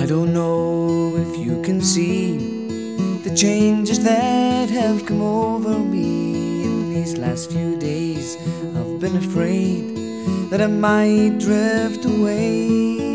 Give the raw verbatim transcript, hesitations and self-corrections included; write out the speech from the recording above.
I don't know if you can see the changes that have come over me in these last few days. I've been afraid that I might drift away.